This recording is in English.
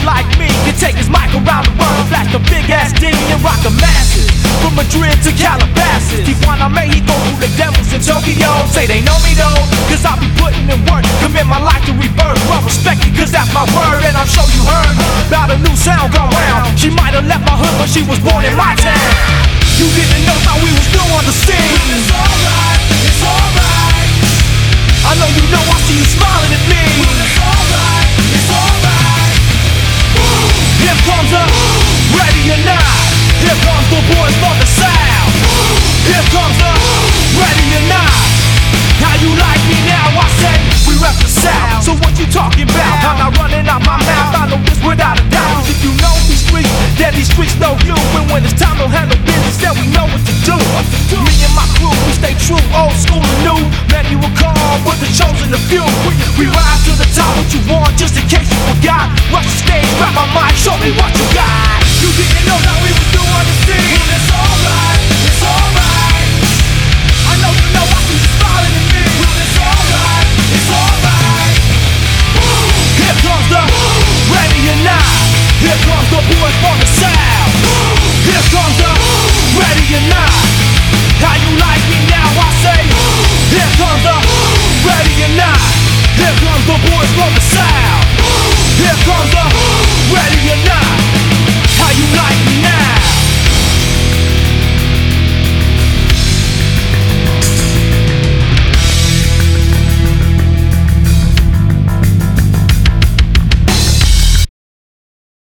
like me can take his mic around the world, flash the big ass D and rock the masses. From Madrid to Calabasas, Tijuana, Mexico, through the devils in Tokyo. Say they know me though, cause I be putting in work, commit my life to rebirth. Well respected, cause that's my word, and I'm sure you heard about a new sound go round. She might have left my hood, but she was born in my town. You didn't know how we was new on the scene. It's alright, it's alright. I know you know, I see you smiling at me. It's alright, it's alright. Here comes a ready or not. Here comes the boys for the sound. Here comes the ready or not. How you like me now? I said we rep the sound. So what you talking about? I'm not running out my mouth. I know this without a doubt. If you know these streets, then these streets know you. And when it's time to handle business, then we know what to do. Me and my crew, we stay true, old school and new. Manual call, but the chosen the few. We rise to the top. What you want, just in case you forgot. Rush the stage, grab my mic, show me what you got. You didn't know how we was doing the scene. It's alright, it's alright. I know you know I see you smiling at me. It's alright, it's alright. Here comes the ready or not. Here comes